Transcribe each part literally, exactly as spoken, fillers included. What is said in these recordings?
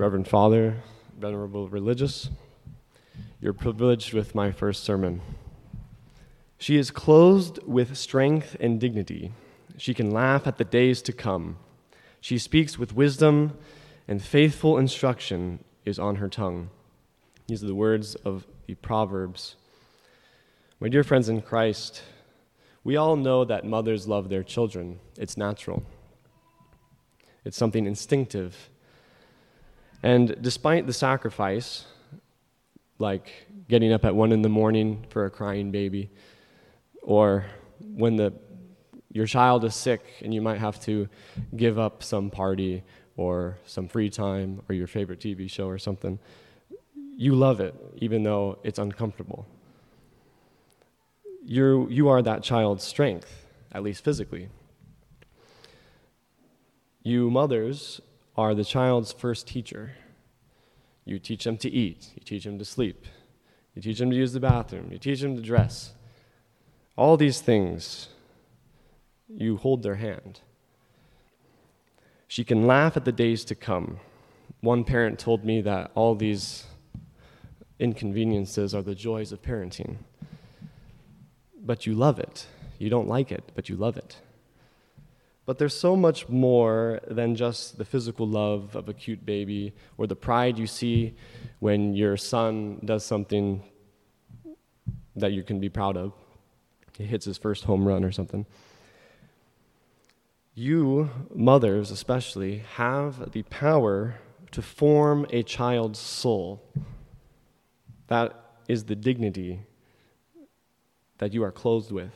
Reverend Father, Venerable Religious, you're privileged with my first sermon. She is clothed with strength and dignity. She can laugh at the days to come. She speaks with wisdom, and faithful instruction is on her tongue. These are the words of the Proverbs. My dear friends in Christ, we all know that mothers love their children. It's natural. It's something instinctive. And despite the sacrifice, like getting up at one in the morning for a crying baby, or when the your child is sick and you might have to give up some party or some free time or your favorite T V show or something, you love it even though it's uncomfortable. You're, you are that child's strength, at least physically. You mothers are the child's first teacher. You teach them to eat, you teach them to sleep, you teach them to use the bathroom, you teach them to dress. All these things, you hold their hand. She can laugh at the days to come. One parent told me that all these inconveniences are the joys of parenting. But you love it. You don't like it, but you love it. But there's so much more than just the physical love of a cute baby or the pride you see when your son does something that you can be proud of. He hits his first home run or something. You, mothers especially, have the power to form a child's soul. That is the dignity that you are clothed with.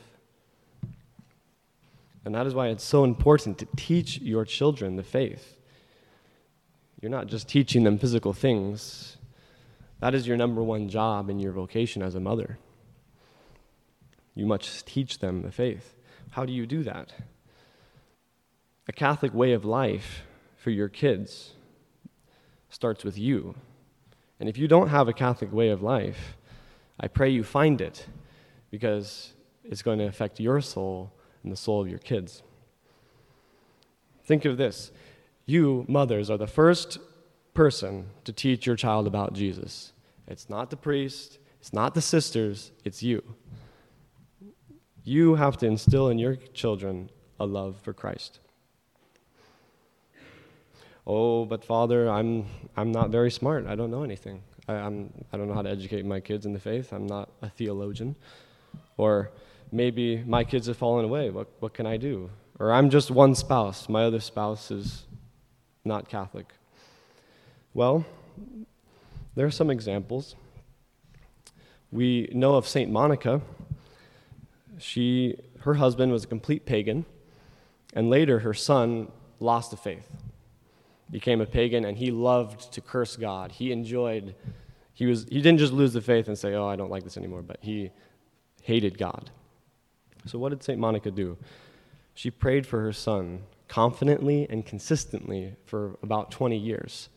And that is why it's so important to teach your children the faith. You're not just teaching them physical things. That is your number one job in your vocation as a mother. You must teach them the faith. How do you do that? A Catholic way of life for your kids starts with you. And if you don't have a Catholic way of life, I pray you find it, because it's going to affect your soul and the soul of your kids. Think of this. You, mothers, are the first person to teach your child about Jesus. It's not the priest, it's not the sisters, it's you. You have to instill in your children a love for Christ. Oh, but Father, I'm I'm not very smart. I don't know anything. I, I'm I don't know how to educate my kids in the faith. I'm not a theologian. Or maybe my kids have fallen away. What what can I do? Or I'm just one spouse. My other spouse is not Catholic. Well, there are some examples. We know of Saint Monica. She her husband was a complete pagan, and later her son lost the faith. Became a pagan, and he loved to curse God. He enjoyed, he was he didn't just lose the faith and say, oh, I don't like this anymore, but he hated God. So what did Saint Monica do? She prayed for her son confidently and consistently for about twenty years.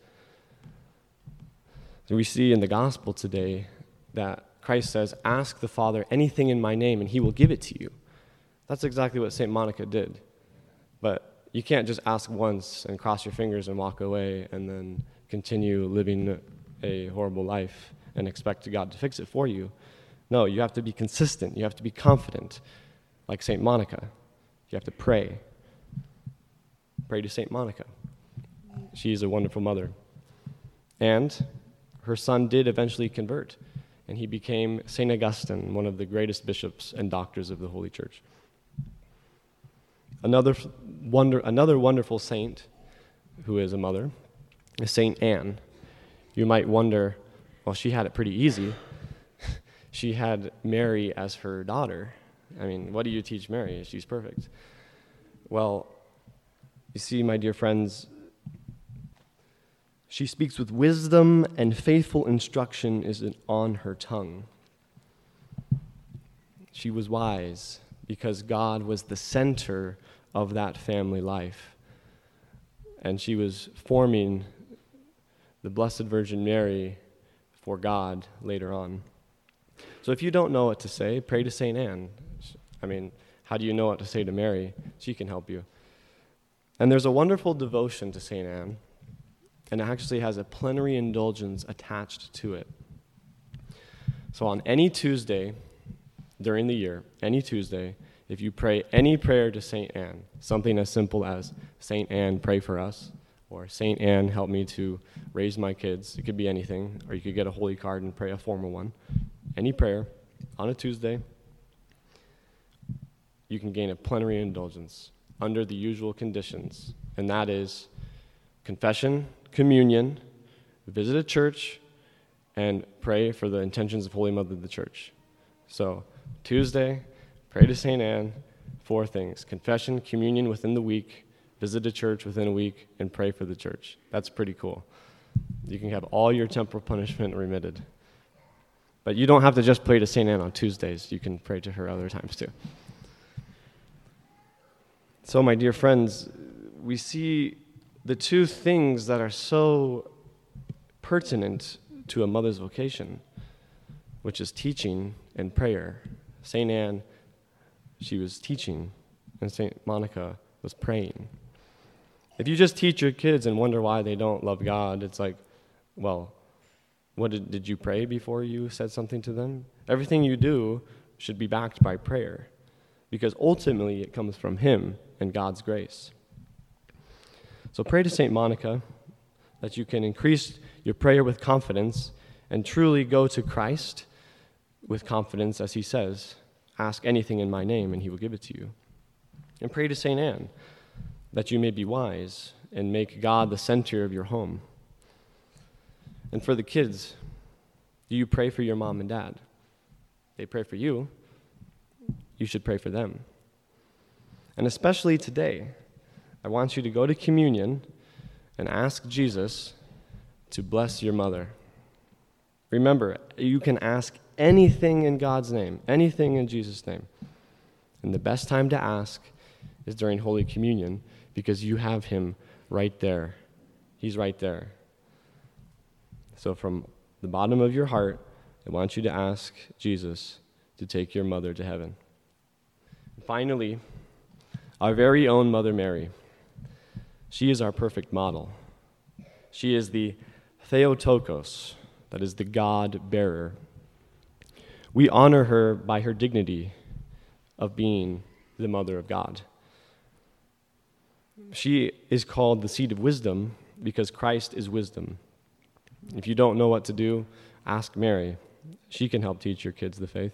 So we see in the gospel today that Christ says, ask the Father anything in my name, and he will give it to you. That's exactly what Saint Monica did. But you can't just ask once and cross your fingers and walk away and then continue living a horrible life and expect God to fix it for you. No, you have to be consistent. You have to be confident, like Saint Monica. You have to pray. Pray to Saint Monica. She's a wonderful mother. And her son did eventually convert, and he became Saint Augustine, one of the greatest bishops and doctors of the Holy Church. Another wonder, another wonderful saint who is a mother is Saint Anne. You might wonder, well, she had it pretty easy. She had Mary as her daughter. I mean, what do you teach Mary? She's perfect. Well, you see, my dear friends, she speaks with wisdom, and faithful instruction is on her tongue. She was wise because God was the center of that family life. And she was forming the Blessed Virgin Mary for God later on. So if you don't know what to say, pray to Saint Anne. I mean, how do you know what to say to Mary? She can help you. And there's a wonderful devotion to Saint Anne. and it actually has a plenary indulgence attached to it. So on any Tuesday during the year, any Tuesday, if you pray any prayer to Saint Anne, something as simple as, Saint Anne, pray for us, or Saint Anne, help me to raise my kids. It could be anything, or you could get a holy card and pray a formal one. Any prayer on a Tuesday, you can gain a plenary indulgence under the usual conditions, and that is confession, communion, visit a church, and pray for the intentions of Holy Mother of the Church. So, Tuesday, pray to Saint Anne, four things: confession, communion within the week, visit a church within a week, and pray for the church. That's pretty cool. You can have all your temporal punishment remitted. But you don't have to just pray to Saint Anne on Tuesdays. You can pray to her other times too. So, my dear friends, we see the two things that are so pertinent to a mother's vocation, which is teaching and prayer. Saint Anne, she was teaching, and Saint Monica was praying. If you just teach your kids and wonder why they don't love God, it's like, well, what did, did you pray before you said something to them? Everything you do should be backed by prayer, because ultimately it comes from Him and God's grace. So pray to Saint Monica that you can increase your prayer with confidence and truly go to Christ with confidence, as He says, ask anything in my name and He will give it to you. And pray to Saint Anne that you may be wise and make God the center of your home. And for the kids, do you pray for your mom and dad? They pray for you. You should pray for them. And especially today, I want you to go to communion and ask Jesus to bless your mother. Remember, you can ask anything in God's name, anything in Jesus' name. And the best time to ask is during Holy Communion, because you have Him right there. He's right there. So from the bottom of your heart, I want you to ask Jesus to take your mother to heaven. And finally, our very own Mother Mary. She is our perfect model. She is the Theotokos, that is the God-bearer. We honor her by her dignity of being the Mother of God. She is called the seat of wisdom because Christ is wisdom. If you don't know what to do, ask Mary. She can help teach your kids the faith.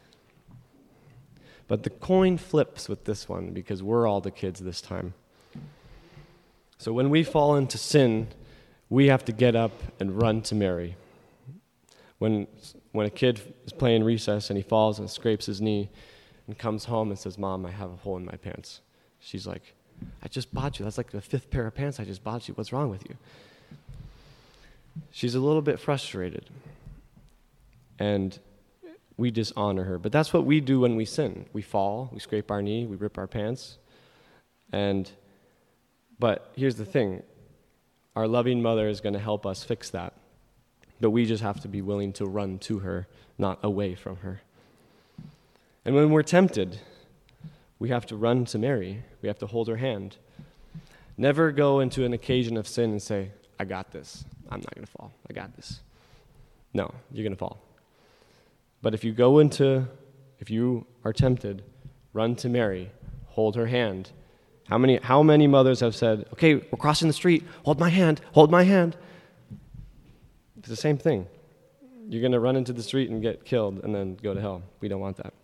But the coin flips with this one because we're all the kids this time. So when we fall into sin, we have to get up and run to Mary. When, when a kid is playing recess and he falls and scrapes his knee and comes home and says, "Mom, I have a hole in my pants," she's like, "I just bought you. That's like the fifth pair of pants I just bought you. What's wrong with you?" She's a little bit frustrated. And we dishonor her. But that's what we do when we sin. We fall, we scrape our knee, we rip our pants. And, but here's the thing. Our loving mother is going to help us fix that. But we just have to be willing to run to her, not away from her. And when we're tempted, we have to run to Mary. We have to hold her hand. Never go into an occasion of sin and say, "I got this. I'm not going to fall. I got this." No, you're going to fall. But if you go into, if you are tempted, run to Mary, hold her hand. How many, how many mothers have said, "Okay, we're crossing the street. Hold my hand. Hold my hand." It's the same thing. You're going to run into the street and get killed and then go to hell. We don't want that.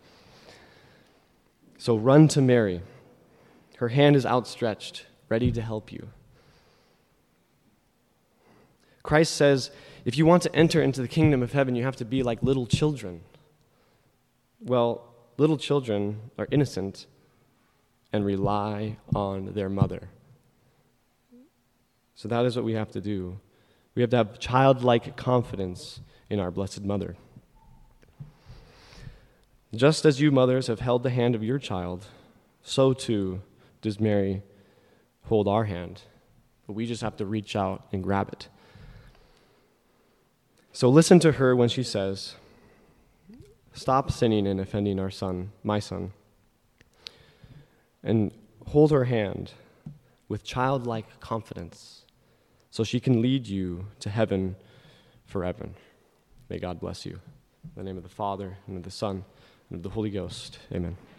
So run to Mary. Her hand is outstretched, ready to help you. Christ says, if you want to enter into the kingdom of heaven, you have to be like little children. Well, little children are innocent and rely on their mother. So that is what we have to do. We have to have childlike confidence in our Blessed Mother. Just as you mothers have held the hand of your child, so too does Mary hold our hand. But we just have to reach out and grab it. So listen to her when she says, "Stop sinning and offending our son, my son." And hold her hand with childlike confidence so she can lead you to heaven forever. May God bless you. In the name of the Father, and of the Son, and of the Holy Ghost. Amen.